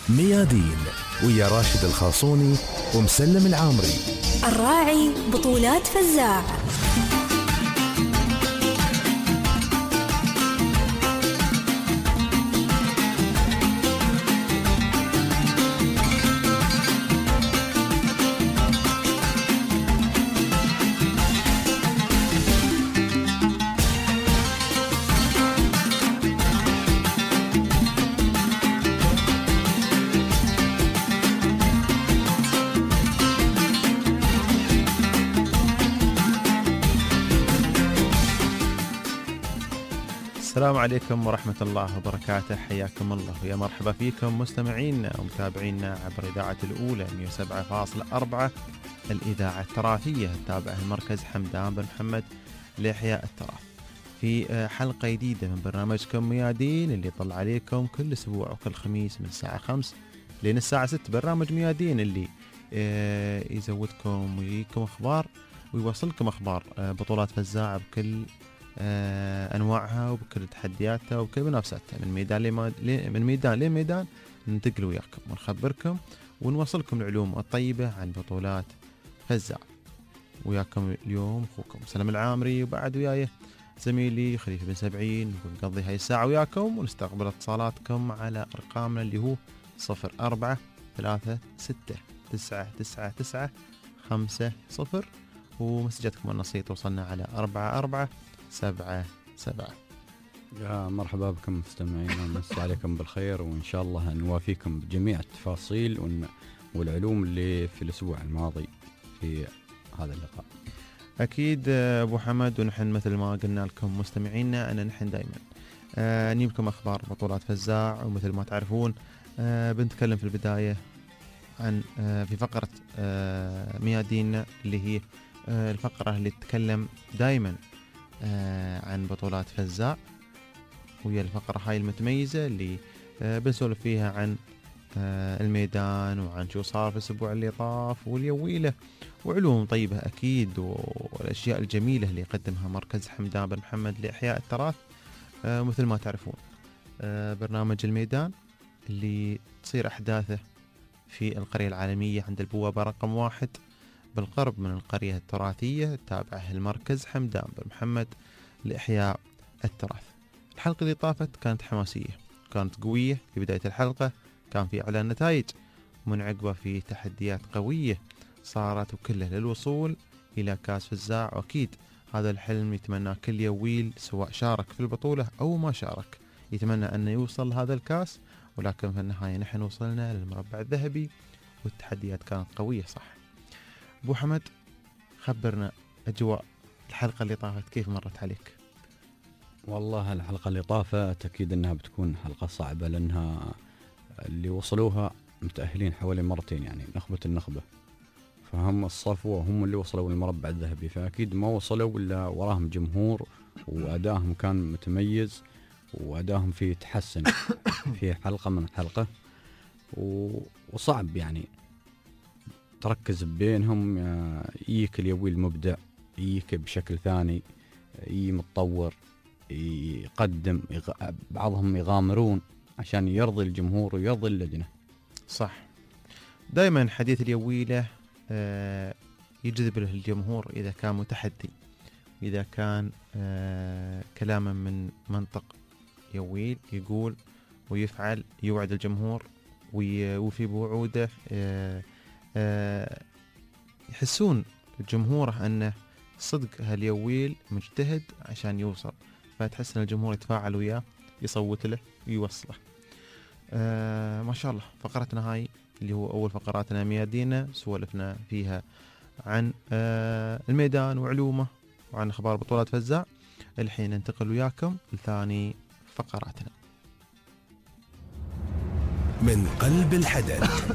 ميادين ويا راشد الخاصوني ومسلم العامري. الراعي بطولات فزاع. السلام عليكم ورحمة الله وبركاته، حياكم الله ويا مرحبا فيكم مستمعينا ومتابعينا عبر إذاعة الأولى 107.4 الإذاعة التراثية التابعة لمركز حمدان بن محمد لإحياء التراث، في حلقة جديدة من برنامجكم ميادين اللي يطلع عليكم كل أسبوع وكل خميس من الساعة 5 لين الساعة 6. برنامج ميادين اللي يزودكم ويجيكم أخبار ويوصلكم أخبار بطولات فزاعة بكل أنواعها وبكل تحدياتها وبكل منافساتها، من ميدان لميدان ننتقل وياكم ونخبركم ونوصلكم العلوم الطيبة عن بطولات فزاعة. وياكم اليوم أخوكم سلام العامري، وبعد وياي زميلي خليفة بن سبعين، ونقضي هاي الساعة وياكم ونستقبل اتصالاتكم على أرقامنا اللي هو 04-3699950 ومسجاتكم النصية توصلنا على 4477. يا مرحبا بكم مستمعين، ومسي عليكم بالخير، وإن شاء الله نوافيكم بجميع التفاصيل والعلوم اللي في الأسبوع الماضي في هذا اللقاء. أكيد أبو حمد، ونحن مثل ما قلنا لكم مستمعينا أن نحن دائما نجيب لكم أخبار بطولات فزاع، ومثل ما تعرفون بنتكلم في البداية عن في فقرة ميادين اللي هي الفقرة اللي تتكلم دائما عن بطولات فزاع، وهي الفقرة هاي المتميزة اللي بنسولف فيها عن الميدان وعن شو صار في الأسبوع اللي طاف واليويلة وعلوم طيبة أكيد، والأشياء الجميلة اللي يقدمها مركز حمدان بن محمد لإحياء التراث. مثل ما تعرفون برنامج الميدان اللي تصير أحداثه في القرية العالمية عند البوابة رقم 1 بالقرب من القرية التراثية التابعة للمركز حمدان بن محمد لإحياء التراث. الحلقة اللي طافت كانت حماسية، كانت قوية. في بداية الحلقة كان في إعلان نتائج، ومن عقبه في تحديات قوية صارت وكلها للوصول إلى كاس فزاع، وأكيد هذا الحلم يتمنى كل يويل سواء شارك في البطولة أو ما شارك، يتمنى أن يوصل هذا الكاس، ولكن في النهاية نحن وصلنا للمربع الذهبي والتحديات كانت قوية صح. أبو حمد، خبرنا أجواء الحلقة اللي طافت كيف مرت عليك؟ والله الحلقة اللي طافت أكيد أنها بتكون حلقة صعبة، لأنها اللي وصلوها متأهلين حوالي مرتين، يعني نخبة النخبة، فهم الصفوة هم اللي وصلوا للمربع الذهبي، فأكيد ما وصلوا إلا وراهم جمهور، وأداهم كان متميز، وأداهم فيه تحسن في حلقة من الحلقة، وصعب يعني تركز بينهم. يجيك اليوي المبدع، يجيك بشكل ثاني، يجي متطور، يقدم، بعضهم يغامرون عشان يرضي الجمهور ويرضي اللجنة. صح، دائما حديث اليويلة يجذب له الجمهور إذا كان متحدي، إذا كان كلاما من منطق يويل يقول ويفعل، يوعد الجمهور وفي بوعوده، يحسون جمهوره أنه صدق هاليويل مجتهد عشان يوصل، فتحس أن الجمهور يتفاعل وياه، يصوت له ويوصله. ما شاء الله. فقرتنا هاي اللي هو أول فقراتنا ميادينا سولفنا فيها عن الميدان وعلومه وعن أخبار بطولات فزاع. الحين ننتقل وياكم لثاني فقراتنا من قلب الحدث.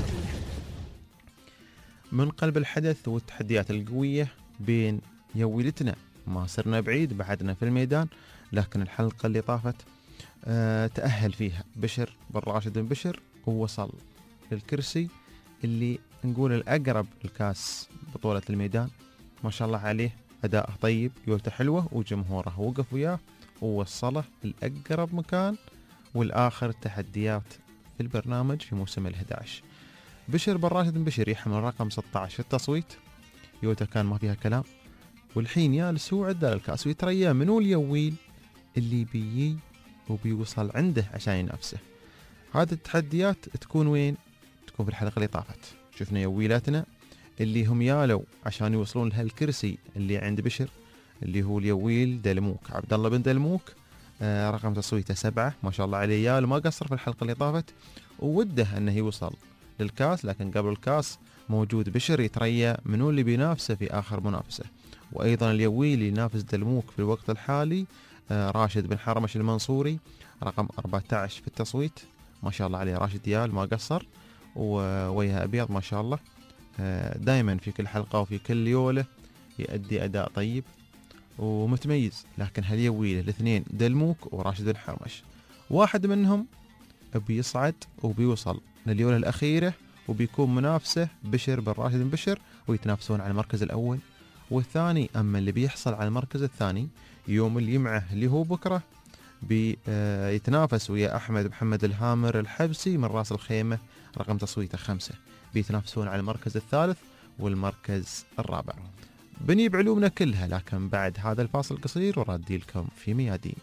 من قلب الحدث والتحديات القوية بين يويلتنا. ما صرنا بعيد، بعدنا في الميدان، لكن الحلقة اللي طافت تأهل فيها بشر بن راشد بن بشر، ووصل للكرسي اللي نقول الأقرب الكاس بطولة الميدان. ما شاء الله عليه، أداء طيب، يوته حلوة، وجمهوره وقف وياه ووصله الأقرب مكان، والآخر تحديات في البرنامج في موسم ال11. بشر بن راشد بن بشر يحمل رقم 16 في التصويت، يوتا كان ما فيها كلام، والحين جالس هو عدال الكاس ويتريا منو اليويل اللي بيجي وبيوصل عنده عشان ينافسه. هذه التحديات تكون وين؟ تكون في الحلقة اللي طافت، شفنا يويلاتنا اللي هم يالوا عشان يوصلون لهالكرسي اللي عند بشر، اللي هو اليويل دلموك، عبد الله بن دلموك، رقم تصويته 7 ما شاء الله عليه، يال ما قصر في الحلقة اللي طافت ووده انه يوصل للكاس، لكن قبل الكاس موجود بشر يتريا منو اللي بينافسه في آخر منافسة. وأيضا اليويل اللي ينافس دلموك في الوقت الحالي راشد بن حرمش المنصوري رقم 14 في التصويت، ما شاء الله عليه، راشد يال ما قصر ووجهه أبيض ما شاء الله، دائما في كل حلقة وفي كل يولة يؤدي أداء طيب ومتميز. لكن هاليويل الاثنين دلموك وراشد بن حرمش، واحد منهم بيصعد وبيوصل لليولة الأخيرة وبيكون منافسه بشر بن راشد بن بشر ويتنافسون على المركز الأول والثاني. أما اللي بيحصل على المركز الثاني يوم الجمعة اللي هو بكرة بيتنافس ويا أحمد محمد الهامر الحبسي من راس الخيمة رقم تصويته 5، بيتنافسون على المركز الثالث والمركز الرابع. بني بعلومنا كلها، لكن بعد هذا الفاصل القصير ورادي لكم في ميادين.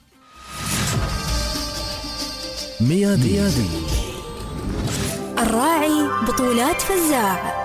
ميادين الراعي بطولات فزاع.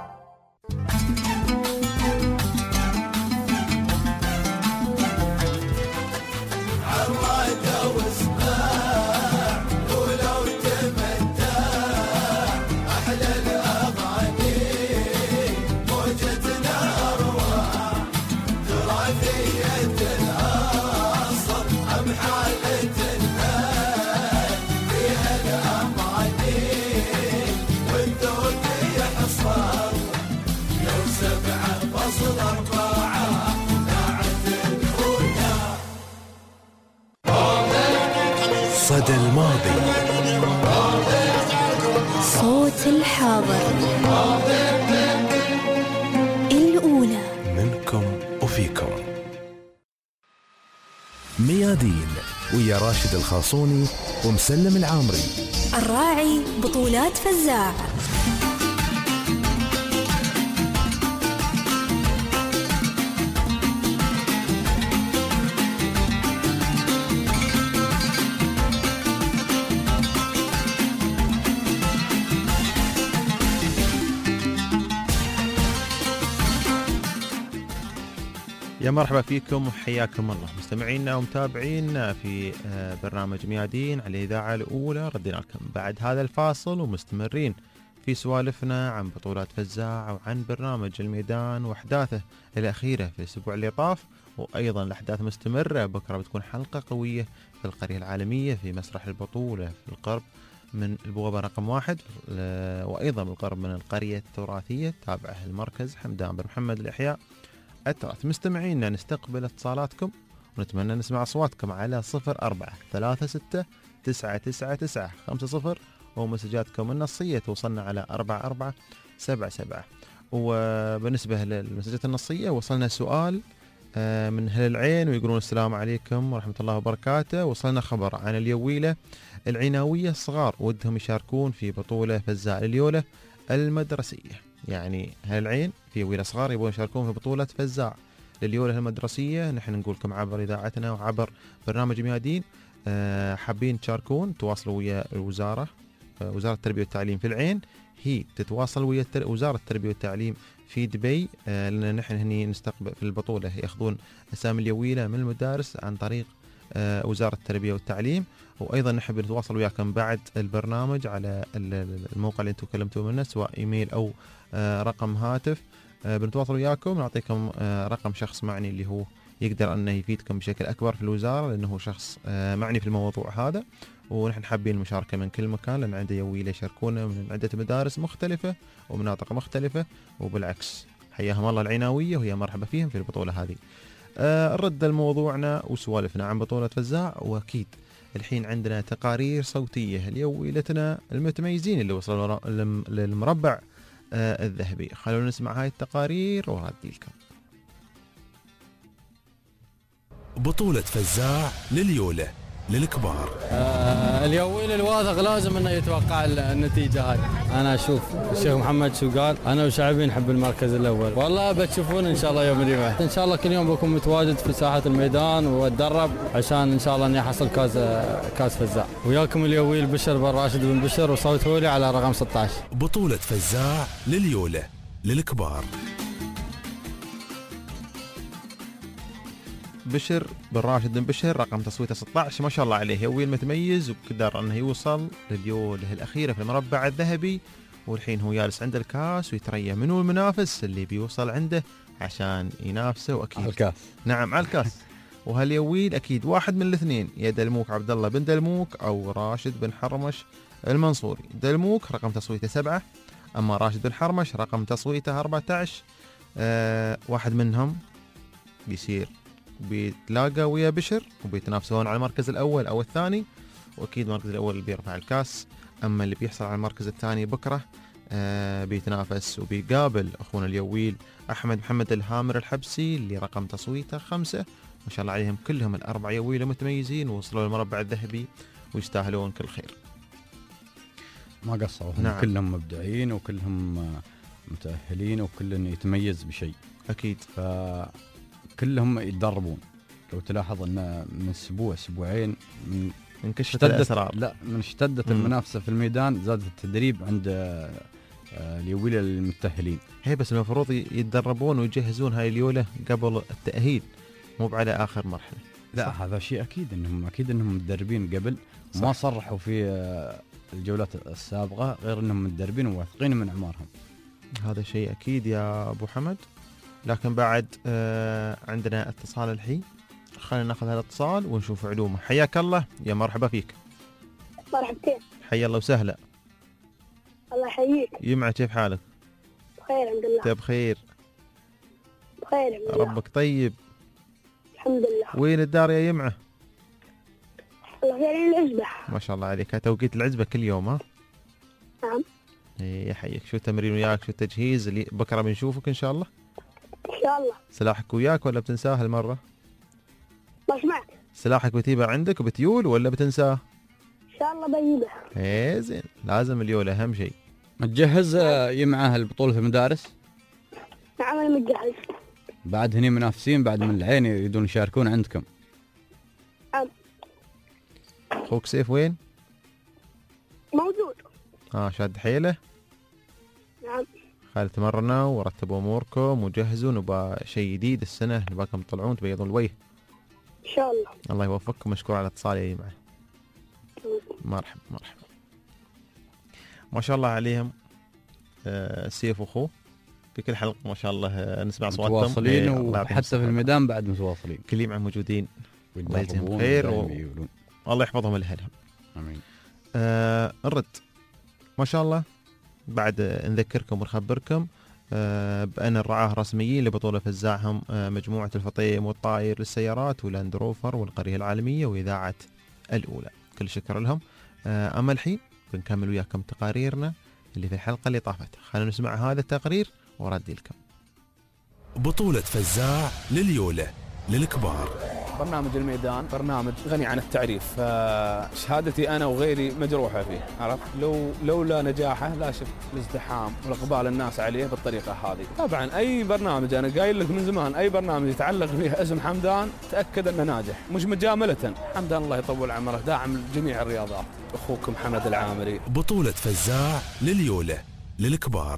صدى الماضي، صوت الحاضر، الأولى منكم وفيكم. ميادين ويا راشد الخاصوني ومسلم العامري. الراعي بطولات فزاع. يا مرحبا فيكم وحياكم الله مستمعينا ومتابعينا في برنامج ميادين على الإذاعة الأولى. ردينا لكم بعد هذا الفاصل ومستمرين في سوالفنا عن بطولات فزاع وعن برنامج الميدان وأحداثه الأخيرة في الأسبوع اللي طاف، وأيضا الأحداث مستمرة. بكرة بتكون حلقة قوية في القرية العالمية في مسرح البطولة في القرب من البوابة رقم 1، وأيضا بالقرب من القرية التراثية تابعه المركز حمدان بن محمد الإحياء التراث. مستمعينا نستقبل اتصالاتكم ونتمنى نسمع أصواتكم على 0436999950 ومسجاتكم النصية توصلنا على 4477. وبالنسبة للمسجات النصية وصلنا سؤال من أهل العين ويقولون السلام عليكم ورحمة الله وبركاته. وصلنا خبر عن اليويلة العناوية الصغار ودهم يشاركون في بطولة فزاع اليولة المدرسية. يعني أهل العين في يويلة صغار يبون يشاركون في بطولة فزاع لليولة المدرسية. نحن نقول لكم عبر إذاعتنا وعبر برنامج ميادين حابين تشاركون تواصلوا ويا الوزارة، وزارة التربية والتعليم في العين هي تتواصل ويا وزارة التربية والتعليم في دبي، لأن نحن هني نستقبل في البطولة يأخذون أسامي اليويلة من المدارس عن طريق وزارة التربية والتعليم. وأيضا نحب نتواصل وياكم بعد البرنامج على الموقع اللي انتم كلمتوا منه سواء إيميل أو رقم هاتف. بنتواصل وياكم نعطيكم رقم شخص معني اللي هو يقدر أنه يفيدكم بشكل أكبر في الوزارة، لأنه شخص معني في الموضوع هذا. ونحن حابين المشاركة من كل مكان لأن عنده يويلة يشاركون من عدة مدارس مختلفة ومناطق مختلفة، وبالعكس حياهم الله العناوية وهي مرحبا فيهم في البطولة هذه. نرد لموضوعنا وسوالفنا عن بطولة فزاع، وأكيد الحين عندنا تقارير صوتية ليويلتنا المتميزين اللي وصلوا للمربع الذهبي. خلونا نسمع هاي التقارير وردي لكم. بطولة فزاع لليولة للكبار. اليويل الواثق لازم انه يتوقع النتيجه هاي. انا اشوف الشيخ محمد شو قال، انا وشعبي نحب المركز الاول. والله بتشوفون ان شاء الله يوم الجمعه، ان شاء الله كل يوم بكون متواجد في ساحه الميدان واتدرب عشان ان شاء الله اني احصل كاس فزاع. وياكم اليويل بشر بن راشد بن بشر وصوت هولي على رقم 16. بطولة فزاع لليولة للكبار. بشر بن راشد بن بشر رقم تصويته 16، ما شاء الله عليه، يويل متميز وقدر انه يوصل لليوله الاخيره في المربع الذهبي، والحين هو جالس عند الكاس ويتريا منو المنافس اللي بيوصل عنده عشان ينافسه. واكيد على الكاس. نعم على الكاس. وهاليويل اكيد واحد من الاثنين، يا دلموك عبد الله بن دلموك او راشد بن حرمش المنصوري. دلموك رقم تصويته 7، اما راشد بن حرمش رقم تصويته 14. واحد منهم بيصير بيتلاقى ويا بشر وبيتنافسون على المركز الأول أو الثاني، وأكيد المركز الأول اللي بيرفع الكاس، أما اللي بيحصل على المركز الثاني بكرة بيتنافس وبيقابل أخونا اليويل أحمد محمد الهامر الحبسي اللي رقم تصويته 5. ما شاء الله عليهم كلهم الأربع يويلة متميزين ووصلوا للمربع الذهبي ويستاهلون كل خير. ما قصروا. نعم. كلهم مبدعين وكلهم متأهلين وكلهم يتميز بشيء. أكيد. كلهم يتدربون. لو تلاحظ ان من اسبوعين من كشفت الأسرار، لا من اشتدت المنافسه في الميدان، زاد التدريب عند اليويل المتأهلين. هي بس المفروض يتدربون ويجهزون هاي اليولة قبل التأهيل، مو على آخر مرحلة. لا صح. هذا شيء اكيد انهم متدربين قبل. صح. ما صرحوا في الجولات السابقه غير انهم متدربين وواثقين من اعمارهم. هذا شيء اكيد يا ابو حمد. لكن بعد عندنا اتصال الحين، خلينا ناخذ هذا الاتصال ونشوف علومه. حياك الله، يا مرحبا فيك. مرحبتين. حيا الله وسهلا. الله يحييك. يمعة كيف حالك؟ بخير الحمد لله. انت بخير؟ بخير الحمد لله. ربك طيب. الحمد لله. وين الدار يا يمعة؟ الله في العزبة. ما شاء الله عليك، توقيت العزبة كل يوم ها؟ نعم. ايه يحييك. شو التمرين وياك؟ شو التجهيز اللي بكره بنشوفك ان شاء الله؟ ان شاء الله. سلاحك وياك ولا بتنساه هالمرة؟ ما سمعت. سلاحك بتجيبه عندك وبتيول ولا بتنساه؟ ان شاء الله بجيبه. ايه زين، لازم اليول اهم شيء. متجهز يمعه البطولة المدارس؟ نعم انا متجهز. بعد هني منافسين بعد من العين يريدون يشاركون عندكم. نعم. اخوك سيف وين؟ موجود. شاد حيله. نعم. خالد تمرنا ورتبوا اموركم وجهزوا، نبغى شيء جديد السنه، نبغاكم تطلعون تبيضون الوجه ان شاء الله. الله يوفقكم. مشكور على الاتصال يا جماعه. مرحبا مرحبا. ما شاء الله عليهم سيف واخوه في كل حلقه ما شاء الله نسمع اصواتهم متواصلين وحتى في الميدان بعد متواصلين. كل يوم موجودين. الله يجزيهم خير والله يحفظهم لاهلهم. امين. نرد ما شاء الله. بعد نذكركم ونخبركم بأن الرعاة الرسميين لبطولة فزاعهم مجموعة الفطيم والطائر للسيارات ولاند روفر والقرية العالمية وإذاعة الأولى، كل شكر لهم. أما الحين بنكمل وياكم تقاريرنا اللي في الحلقة اللي طافت. خلينا نسمع هذا التقرير وردي لكم. بطولة فزاع لليولة للكبار. برنامج الميدان برنامج غني عن التعريف، فشهادتي أنا وغيري مجروحة فيه، عرفت؟ لولا نجاحه لا شفت الازدحام والإقبال الناس عليه بالطريقة هذه. طبعا أي برنامج أنا قايل لك من زمان، أي برنامج يتعلق فيه اسم حمدان تأكد أنه ناجح، مش مجاملة. حمدان الله يطول عمره داعم جميع الرياضات. أخوكم حمد العامري. بطولة فزاع لليولة للكبار.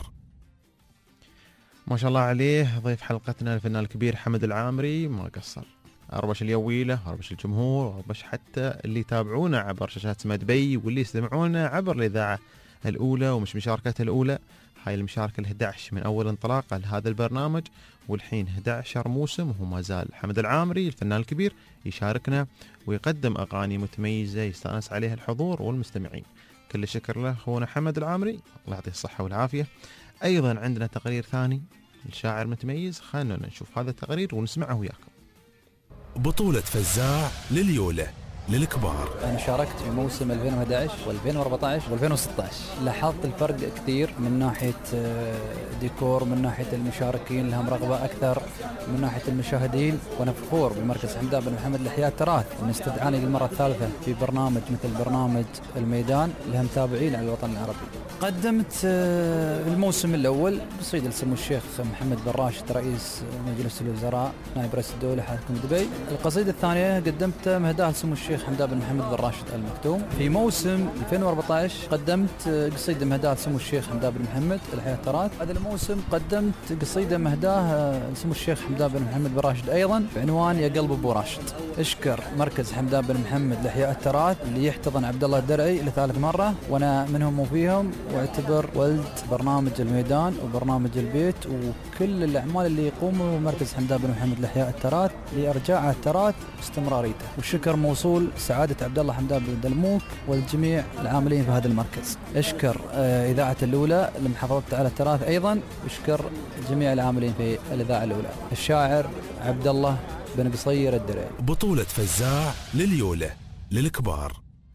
ما شاء الله عليه ضيف حلقتنا الفنان الكبير حمد العامري، ما قصر، أربش اليويلة، أربش الجمهور، أربش حتى اللي يتابعونا عبر شاشات سما دبي واللي يستمعونا عبر الإذاعة الأولى ومش مشاركتها الأولى. هاي المشاركة ال11 من أول انطلاقة لهذا البرنامج، والحين 11 موسم وهو ما زال حمد العامري الفنان الكبير يشاركنا ويقدم أغاني متميزة يستانس عليها الحضور والمستمعين. كل الشكر له أخونا حمد العامري، الله يعطيه الصحة والعافية. أيضا عندنا تقرير ثاني لشاعر متميز، خلينا نشوف هذا التقرير ونسمعه وياكم. بطولة فزاع لليولة للكبار. أنا شاركت في موسم 2011 و2014 و2016. لاحظت الفرق كثير من ناحية ديكور، من ناحية المشاركين لهم رغبة أكثر، من ناحية المشاهدين. وأنا فخور بمركز حمدان بن محمد لإحياء التراث أن استدعاني للمرة الثالثة في برنامج مثل برنامج الميدان لهم متابعين على الوطن العربي. قدمت الموسم الأول قصيدة لسمو الشيخ محمد بن راشد رئيس مجلس الوزراء نائب رئيس الدولة حاكم دبي. القصيدة الثانية قدمت مهداة لسمو الشيخ حمدان بن محمد بن راشد المكتوم. في موسم 2014 قدمت قصيدة مهداة لسمو الشيخ حمدان بن محمد لإحياء التراث. هذا الموسم قدمت قصيدة مهداة لسمو الشيخ حمدان بن محمد بن راشد أيضا بعنوان يا قلب أبو راشد. اشكر مركز حمدان بن محمد لإحياء التراث اللي يحتضن عبد الله الدرعي لثالث مرة، وأنا منهم وفيهم، واعتبر ولد برنامج الميدان وبرنامج البيت وكل الأعمال اللي يقوموا مركز حمدان بن محمد لإحياء التراث لإرجاع التراث واستمراريته. والشكر موصول سعادة عبد الله حمدان بن دلموك والجميع العاملين في هذا المركز. اشكر إذاعة الأولى لمحافظة على التراث أيضا، اشكر جميع العاملين في الإذاعة الأولى. الشاعر عبد الله بن قصير الدرعي. بطولة فزاع لليولة للكبار.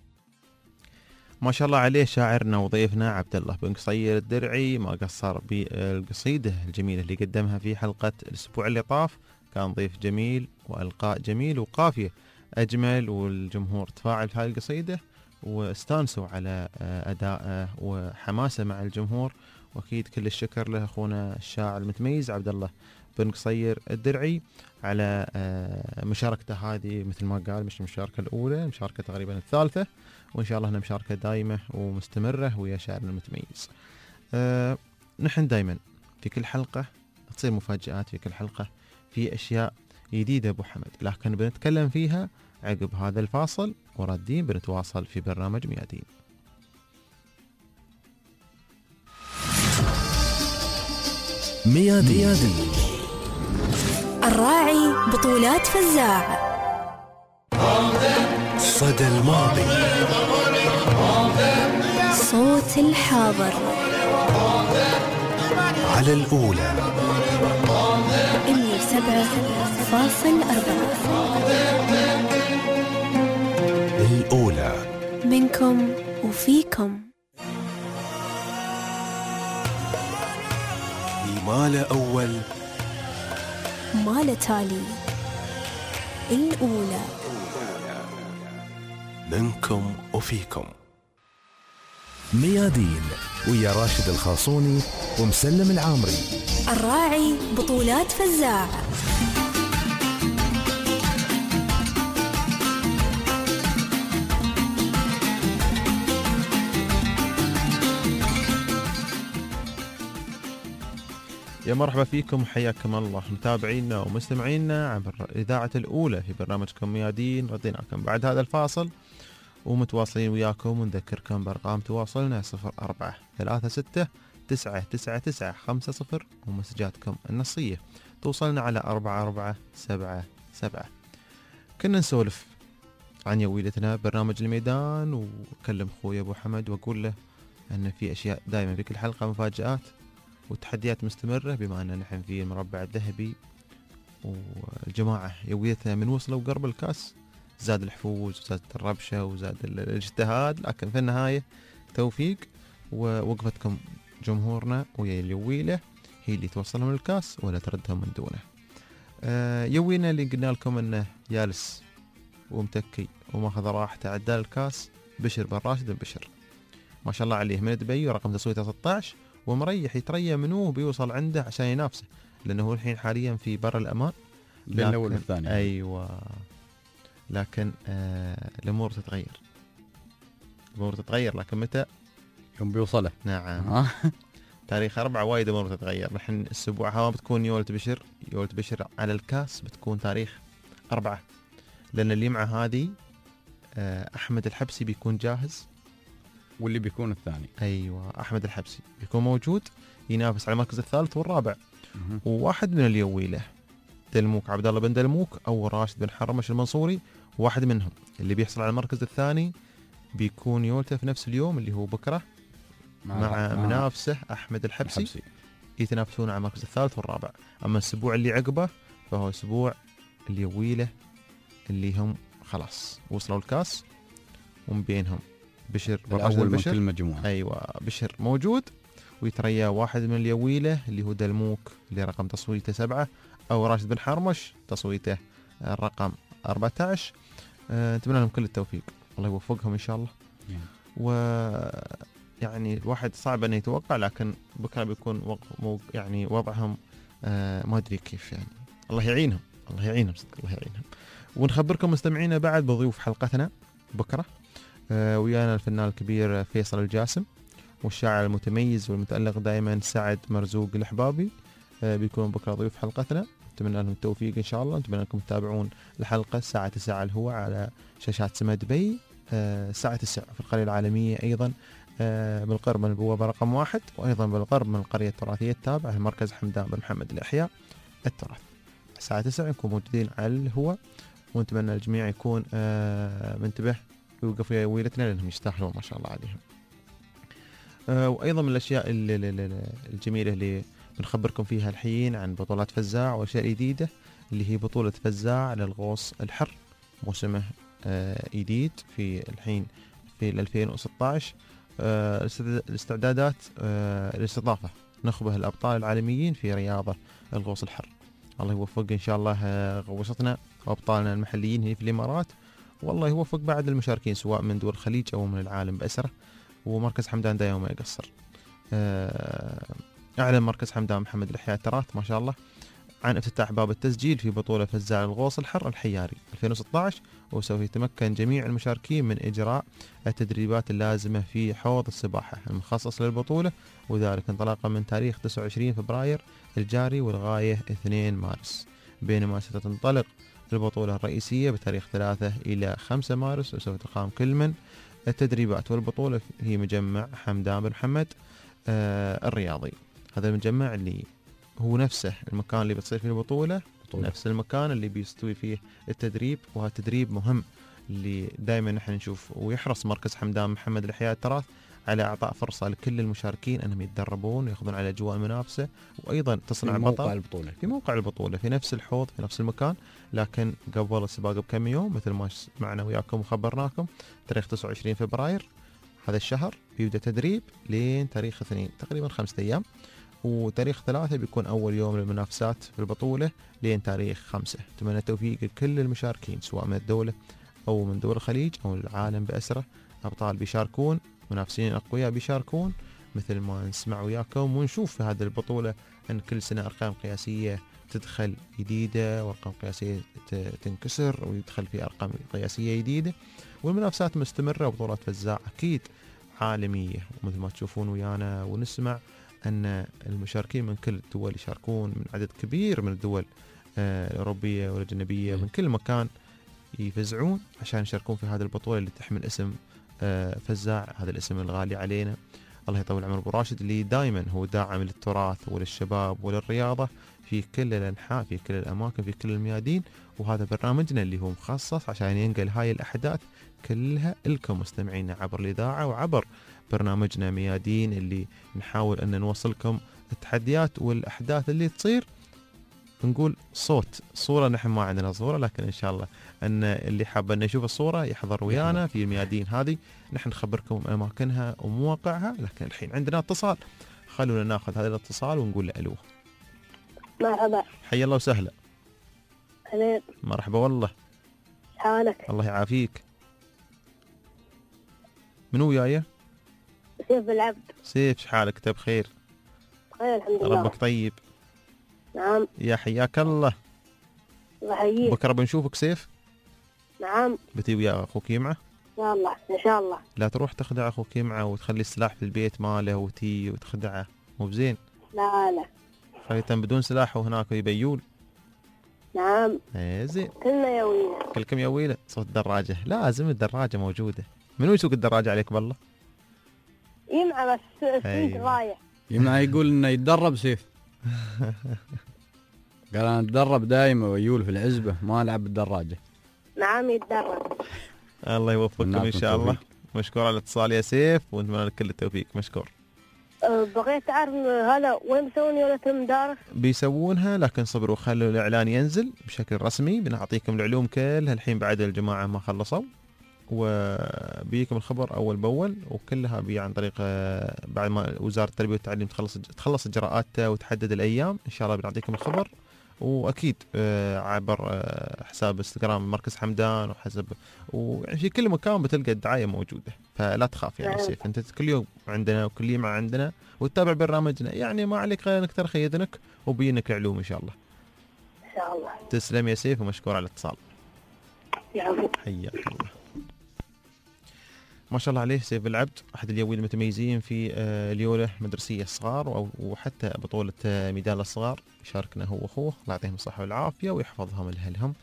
ما شاء الله عليه شاعرنا وضيفنا عبد الله بن قصير الدرعي، ما قصر بالقصيدة الجميلة اللي قدمها في حلقة الأسبوع اللي طاف. كان ضيف جميل وألقاء جميل وقافية أجمل، والجمهور تفاعل في هذه القصيدة واستانسوا على أدائه وحماسه مع الجمهور. وأكيد كل الشكر له أخونا الشاعر المتميز عبد الله بن قصير الدرعي على مشاركته هذه، مثل ما قال مش المشاركة الأولى، مشاركة تقريبا الثالثة، وإن شاء الله أنها مشاركة دائمة ومستمرة ويا شاعرنا المتميز. نحن دائما في كل حلقة تصير مفاجآت، في كل حلقة في أشياء جديدة أبو حمد، لكن بنتكلم فيها عقب هذا الفاصل، وردين بنتواصل في برنامج ميادين. ميادين الراعي بطولات فزاع. صدى الماضي، صوت الحاضر على الأولى 107.4. الأولى منكم وفيكم. مال أول مال تالي. الأولى منكم وفيكم. ميادين ويا راشد الخاصوني ومسلم العامري. الراعي بطولات فزاع. يا مرحبا فيكم وحياكم الله متابعينا ومستمعينا عبر إذاعة الأولى في برنامجكم ميادين. رديناكم بعد هذا الفاصل ومتواصلين وياكم، ونذكركم بأرقام تواصلنا 0436999950 ومسجاتكم النصية توصلنا على 4477. كنا نسولف عن يويلتنا برنامج الميدان، وكلم أخوي أبو حمد وأقول له أن في أشياء دائما في كل حلقة مفاجآت وتحديات مستمرة، بما أننا نحن في المربع الذهبي والجماعة يويتها من وصلوا قرب الكاس زاد الحفوز وزادت الربشة وزاد الاجتهاد، لكن في النهاية توفيق ووقفتكم جمهورنا ويا اليويلة هي اللي توصلهم للكاس ولا تردهم من دونه. يوينا اللي قلنا لكم أنه جالس ومتكي وماخذ راحته عدال الكاس بشر بن راشد بن بشر، ما شاء الله عليه، من دبي ورقم تسويته 16 ومريح يتريى منه بيوصل عنده عشان ينافسه، لأنه هو الحين حاليا في بر الأمان بين الأول والثاني. أيوة، لكن الأمور تتغير، الأمور تتغير، لكن متى؟ يوم بيوصله. نعم. تاريخ 4 وايد أمور تتغير. نحن الأسبوع هذا بتكون يولة بشر على الكاس بتكون تاريخ 4، لأن اللي مع هذه أحمد الحبسي بيكون جاهز، واللي بيكون الثاني أيوة أحمد الحبسي بيكون موجود ينافس على المركز الثالث والرابع. وواحد من اليويلة دلموك عبد الله بن دلموك أو راشد بن حرمش المنصوري، واحد منهم اللي بيحصل على المركز الثاني بيكون يولته في نفس اليوم اللي هو بكرة مع منافسه أحمد الحبسي يتنافسون على المركز الثالث والرابع. أما الأسبوع اللي عقبه فهو أسبوع اليويلة اللي هم خلاص وصلوا الكاس، ومن بينهم بشر الأول من بشر. كل مجموعة. ايوه بشر موجود، ويتريا واحد من اليويله اللي هو دلموك اللي رقم تصويته 7، او راشد بن حرمش تصويته الرقم 14. نتمنى لهم كل التوفيق، الله يوفقهم ان شاء الله. ويعني الواحد صعب انه يتوقع، لكن بكره بيكون يعني وضعهم ما ادري كيف، يعني الله يعينهم، الله يعينهم صدق، الله يعينهم. ونخبركم مستمعينا بعد بضيوف حلقتنا بكره. ويانا الفنان الكبير فيصل الجاسم، والشاعر المتميز والمتألق دائما سعد مرزوق الحبابي بيكونوا بكره ضيوف حلقتنا. نتمنى لهم التوفيق ان شاء الله. نتمنى لكم تتابعون الحلقه الساعه 9 الهواء على شاشات سما دبي، الساعه 9 في القريه العالميه ايضا بالقرب من البوابه رقم 1، وايضا بالقرب من القريه التراثيه التابعه لمركز حمدان بن محمد الاحياء التراث. الساعه 9 نكون موجودين على الهواء، ونتمنى الجميع يكون منتبه ويوقف ويا ويلتنا لانهم يستاهلون ما شاء الله عليهم. وايضا من الاشياء الجميله اللي بنخبركم فيها الحين عن بطولات فزاع واشياء جديده، اللي هي بطوله فزاع للغوص الحر، موسمه جديد في الحين في 2016. الاستعدادات الاستضافه نخبه الابطال العالميين في رياضه الغوص الحر. الله يوفق ان شاء الله غوصتنا وابطالنا المحليين هنا في الامارات، والله يوفق بعد المشاركين سواء من دول الخليج او من العالم بأسره. ومركز حمدان دائما ما يقصر. اعلن مركز حمدان محمد الاحياء التراث ما شاء الله عن افتتاح باب التسجيل في بطوله فزاع الغوص الحر الحياري 2016، وسوف يتمكن جميع المشاركين من اجراء التدريبات اللازمه في حوض السباحه المخصص للبطوله، وذلك انطلاقا من تاريخ 29 فبراير الجاري والغايه 2 مارس، بينما ستنطلق البطوله الرئيسيه بتاريخ 3 الى 5 مارس، وسوف تقام كل من التدريبات والبطوله هي مجمع حمدان بن محمد الرياضي. هذا المجمع اللي هو نفسه المكان اللي بتصير فيه البطولة، نفس المكان اللي بيستوي فيه التدريب، وهذا تدريب مهم اللي دائما نحن نشوف. ويحرص مركز حمدان محمد الأحياء التراث على إعطاء فرصة لكل المشاركين أنهم يتدربون ويأخذون على أجواء المنافسة، وأيضا تصنع بطل في موقع البطولة في نفس الحوض في نفس المكان. لكن قبل السباق بكم يوم مثل ما معنا وياكم وخبرناكم تاريخ 29 فبراير هذا الشهر بيبدأ تدريب لين تاريخ 2 تقريبا 5 أيام، وتاريخ 3 بيكون أول يوم للمنافسات في البطولة لين تاريخ 5. أتمنى التوفيق لكل المشاركين سواء من الدولة أو من دول الخليج أو العالم بأسره. أبطال بيشاركون، منافسين أقوياء بيشاركون مثل ما نسمع وياكم ونشوف في هذه البطولة أن كل سنة أرقام قياسية تدخل جديدة وأرقام قياسية تنكسر ويدخل في أرقام قياسية جديدة، والمنافسات مستمرة. وبطولات فزاع أكيد عالمية، ومثل ما تشوفون ويانا ونسمع أن المشاركين من كل الدول يشاركون، من عدد كبير من الدول الأوروبية والأجنبية من كل مكان يفزعون عشان يشاركون في هذه البطولة اللي تحمل اسم فزاع، هذا الاسم الغالي علينا. الله يطول عمر أبو راشد اللي دائما هو داعم للتراث وللشباب وللرياضة في كل الأنحاء في كل الأماكن في كل الميادين. وهذا برنامجنا اللي هو مخصص عشان ينقل هاي الأحداث كلها لكم مستمعينا عبر الإذاعة وعبر برنامجنا ميادين، اللي نحاول أن نوصلكم التحديات والأحداث اللي تصير. نقول صورة نحن ما عندنا صورة، لكن إن شاء الله أن اللي حاب أن يشوف الصورة يحضر ويانا في الميادين هذه، نحن نخبركم أماكنها ومواقعها. لكن الحين عندنا اتصال، خلونا ناخذ هذا الاتصال ونقول له ألو. مرحبا. حيا الله وسهلا. أهلين. مرحبا والله. حالك؟ الله يعافيك. منو وياي؟ سيف العبد. سيف، شحالك؟ انت بخير؟ بخير الحمد لله. ربك طيب؟ نعم. يا حياك الله. الله يحييك. بكره بنشوفك سيف. نعم. بتي ويا اخوك يمعه؟ إن شاء الله إن شاء الله. لا تروح تخدع اخوك يمعه وتخلي السلاح في البيت ماله وتي وتخدعه، مو بزين. لا خليته بدون سلاح وهناك يبيول. نعم. زين. كلنا يا ويله. كلكم يا ويله. صوت الدراجة، لازم الدراجة موجودة. منو يسوق الدراجة عليك بالله؟ يمعه بس سنت رايح. يمعه يقول انه يتدرب سيف. قال انا اتدرب دايما ويول في العزبة ما العب بالدراجة. نعم يتدرب. الله يوفقكم ان شاء الله. مشكور على الاتصال يا سيف، ونتمنى لك كل التوفيق. مشكور. بغيت أعرف هذا وين بيسوون يولة المدارس؟ بيسوونها، لكن صبروا خلوا الإعلان ينزل بشكل رسمي. بنعطيكم العلوم كلها الحين بعد الجماعة ما خلصوا، وبيكم الخبر أول بأول، وكلها بي عن طريق بعد ما وزارة التربية والتعليم تخلص إجراءاتها وتحدد الأيام إن شاء الله بنعطيكم الخبر. وأكيد عبر حساب انستغرام مركز حمدان، وحسب وفي كل مكان بتلقى الدعاية موجودة، فلا تخاف يعني سيف. أنت كل يوم عندنا وكل يوم عندنا وتتابع برنامجنا، يعني ما عليك غير انك ترخي يدنك وبينك العلوم ان شاء الله. إن شاء الله. تسلم يا سيف ومشكور على الاتصال. يعفو. حياك الله. ما شاء الله عليه سيف العبد، احد اليوين المتميزين في اليوله المدرسيه الصغار وحتى بطوله ميدان الصغار. يشاركنا هو واخوه، الله يعطيهم الصحه والعافيه ويحفظهم لاهلهم.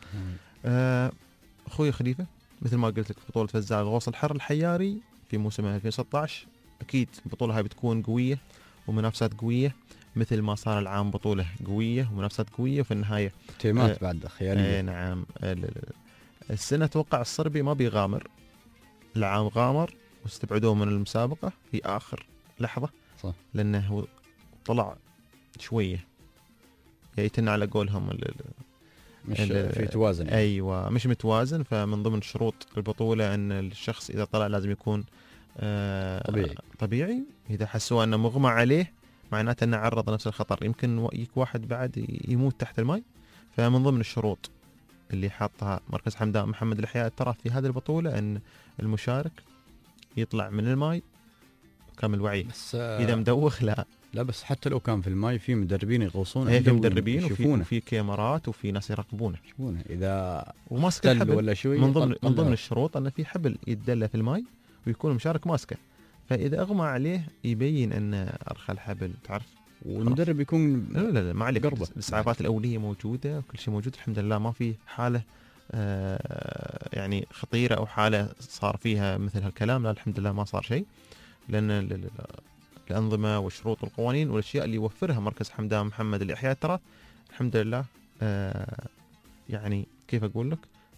اخوي خليفه، مثل ما قلت لك بطوله فزاع غوص الحر الحياري في موسم 2016، اكيد البطوله هاي بتكون قويه ومنافسات قويه، مثل ما صار العام بطوله قويه ومنافسات قويه، وفي النهايه تيمات بعد خياليه. نعم. السنه اتوقع الصربي ما بيغامر، العام غامر واستبعدوه من المسابقه في اخر لحظه. صح. لانه طلع شويه يتنا على قولهم مش في توازن يعني. ايوه مش متوازن. فمن ضمن شروط البطوله ان الشخص اذا طلع لازم يكون طبيعي. اذا حسوا انه مغمى عليه معناته انه عرض نفس الخطر، يمكن يك واحد بعد يموت تحت الماء. فمن ضمن الشروط اللي حاطها مركز حمدان محمد الأحياء التراث في هذه البطوله ان المشارك يطلع من الماء كامل وعي. بس اذا مدوخ لا بس حتى لو كان في الماء في مدربين يغوصون، في مدربين وفي كاميرات وفي ناس يراقبونه اذا وماسك الحبل ولا شوي. من ضمن الشروط انه في حبل يتدلى في الماء ويكون المشارك ماسكه، فاذا اغمى عليه يبين ان ارخى الحبل تعرف. والمدرب يكون لا ما عليك، الاسعافات الاوليه موجوده وكل شيء موجود الحمد لله. ما في حاله يعني خطيره او حاله صار فيها مثل هالكلام، لا الحمد لله ما صار شيء، لان الأنظمة والشروط والقوانين والأشياء اللي يوفرها مركز حمدان محمد الأحياء التراث الحمد لله. يعني كيف أقول لك،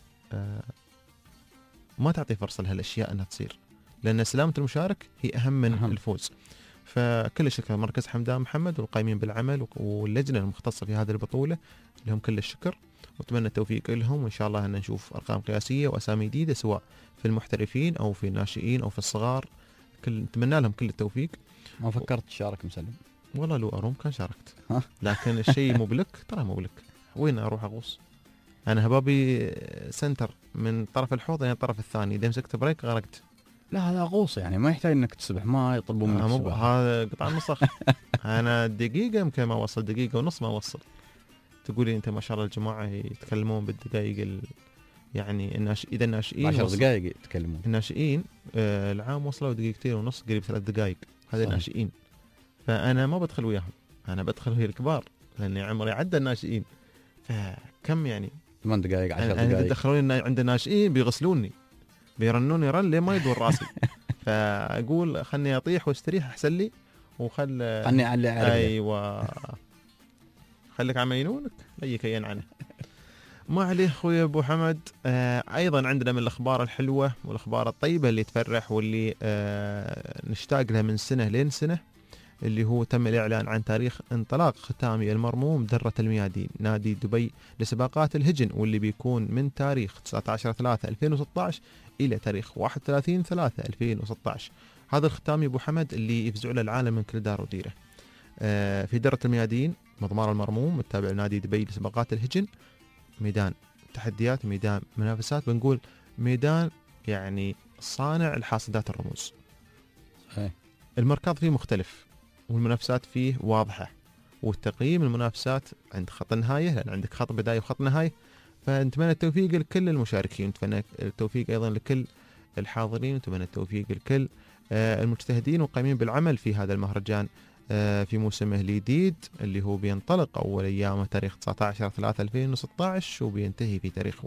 ما تعطي فرصة لهالأشياء أنها تصير، لأن سلامة المشارك هي أهم من الفوز. فكل الشكر مركز حمدان محمد والقائمين بالعمل واللجنة المختصة في هذه البطولة لهم كل الشكر، وأتمنى التوفيق لهم، وإن شاء الله أن نشوف أرقام قياسية وأسامي جديدة سواء في المحترفين أو في الناشئين أو في الصغار. نتمنى لهم كل التوفيق. ما فكرت تشارك مسلم؟ والله لو أروم كان شاركت، لكن الشيء مو بلك، ترى مو بلك. وين أروح أغوص؟ أنا هبابي سنتر من طرف الحوض إلى الطرف الثاني، إذا مسكت بريك غرقت. لا هذا غوص يعني ما يحتاج إنك تسبح، ما يطلبون منك السباحة. هذا قطع النسخ. أنا دقيقة يمكن ما أوصل، دقيقة ونص ما أوصل. تقولي أنت ما شاء الله الجماعة يتكلمون بالدقائق يعني إذا الناشئين 10 دقائق يتكلمون. الناشئين العام وصلوا دقيقتين ونص، قريب 3 دقائق. هذا الناشئين، فأنا ما بدخل وياهم، أنا بدخل ويا الكبار لأني عمري عدى الناشئين. فكم يعني 8 دقائق 10 دقائق يدخلوني عند الناشئين بيغسلوني بيرنوني رن ليه ما يدور راسي. فأقول خلني أطيح واستريح أحسن لي، خلني أعلي عربي. أيوة خليك عم ينونك ليك ينعنه. ما عليه أخوي أبو حمد. أيضا عندنا من الأخبار الحلوة والأخبار الطيبة اللي تفرح واللي نشتاق لها من سنة لين سنة، اللي هو تم الإعلان عن تاريخ انطلاق ختامي المرموم درة الميادين نادي دبي لسباقات الهجن، واللي بيكون من تاريخ 19/3/2016 إلى تاريخ 31/3/2016. هذا الختام يا أبو حمد اللي يفزع له العالم من كل دار وديره. في درة الميادين مضمار المرموم التابع لنادي دبي لسباقات الهجن، ميدان تحديات، ميدان منافسات، بنقول ميدان يعني صانع الحاصدات الرموز. المركض فيه مختلف والمنافسات فيه واضحة، والتقييم المنافسات عند خط النهاية، لأن عندك خط بداية وخط نهاية. فنتمنى التوفيق لكل المشاركين، نتمنى التوفيق أيضا لكل الحاضرين، نتمنى التوفيق لكل المجتهدين والقائمين بالعمل في هذا المهرجان في موسمه الجديد اللي هو بينطلق أول أيامه تاريخ 19/3/2016 وبينتهي في تاريخ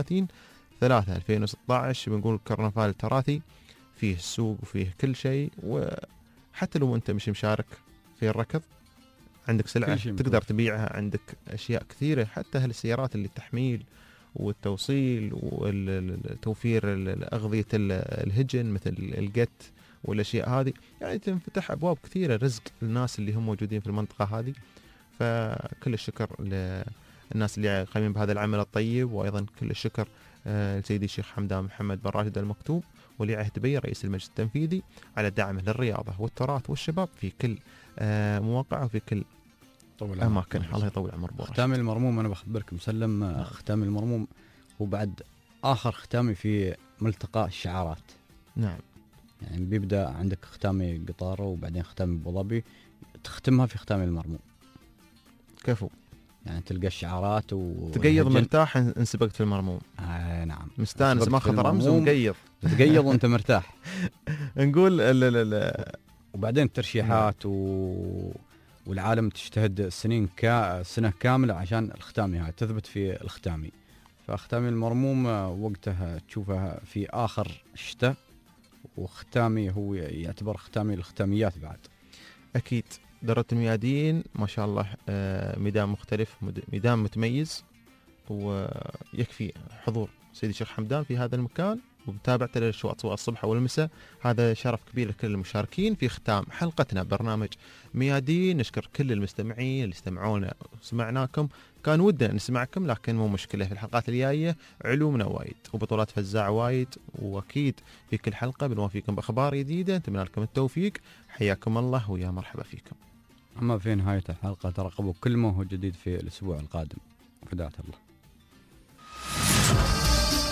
31/3/2016. بنقول كرنفال تراثي فيه السوق وفيه كل شيء، وحتى لو أنت مش مشارك في الركض عندك سلعة تقدر تبيعها، عندك أشياء كثيرة، حتى هالسيارات اللي التحميل والتوصيل وتوفير أغذية الهجن مثل الجت والاشياء هذه، يعني تنفتح ابواب كثيره رزق للناس اللي هم موجودين في المنطقه هذه. فكل الشكر للناس اللي قايمين بهذا العمل الطيب، وايضا كل الشكر لسيدي الشيخ حمدان محمد بن راشد المكتوب ولي عهد دبي رئيس المجلس التنفيذي على دعمه للرياضه والتراث والشباب في كل مواقع وفي كل اماكن. الله يطول عمر ابو راشد. ختامي المرموم انا بخبرك مسلم، ختامي المرموم هو بعد اخر ختامي في ملتقى الشعارات. نعم، يعني بيبدا عندك ختامي قطاره وبعدين ختامي ابو ظبي، تختمها في ختامي المرموم. كفو، يعني تلقى الشعارات تقيض مرتاح ان سبقت في المرموم. نعم، مستانس ما خطر رمز ومقيض، تقيض وانت مرتاح. نقول لا. وبعدين الترشيحات والعالم تجتهد سنة كاملة عشان الختامي هاي تثبت في الختامي. فختامي المرموم وقتها تشوفها في آخر الشتاء، وختامي هو يعتبر ختامي الختاميات بعد. أكيد درة الميادين ما شاء الله ميدان مختلف، ميدان متميز، ويكفي حضور سيدي الشيخ حمدان في هذا المكان ومتابعته للأشواط سواء الصبح أو المساء. هذا شرف كبير لكل المشاركين في ختام حلقتنا برنامج ميادين. نشكر كل المستمعين اللي استمعونا وسمعناكم، كان ودنا نسمعكم لكن مو مشكلة، في الحلقات الجاية علومنا وايد وبطولات فزاع وايد، وأكيد في كل حلقة بنوافيكم بأخبار جديدة. نتمنى لكم التوفيق، حياكم الله ويا مرحبا فيكم. أما في نهاية الحلقة ترقبوا كل ما هو جديد في الأسبوع القادم. فداة الله.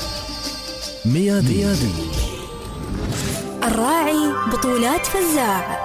ميادين، الراعي بطولات فزاع.